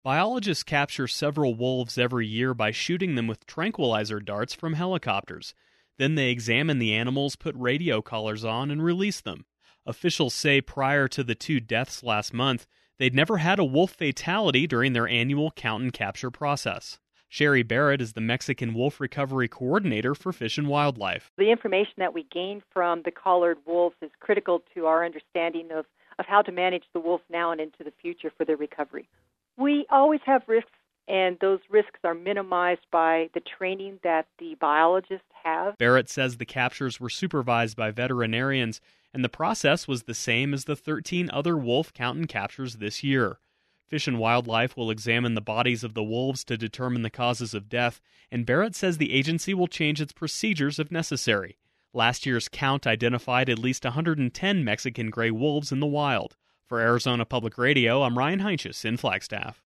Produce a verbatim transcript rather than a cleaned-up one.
Biologists capture several wolves every year by shooting them with tranquilizer darts from helicopters. Then they examine the animals, put radio collars on, and release them. Officials say prior to the two deaths last month, they'd never had a wolf fatality during their annual count and capture process. Sherry Barrett is the Mexican wolf recovery coordinator for Fish and Wildlife. The information that we gain from the collared wolves is critical to our understanding of, of how to manage the wolf now and into the future for their recovery. We always have risks, and those risks are minimized by the training that the biologists have. Barrett says the captures were supervised by veterinarians, and the process was the same as the thirteen other wolf count and captures this year. Fish and Wildlife will examine the bodies of the wolves to determine the causes of death, and Barrett says the agency will change its procedures if necessary. Last year's count identified at least one hundred ten Mexican gray wolves in the wild. For Arizona Public Radio, I'm Ryan Heinches in Flagstaff.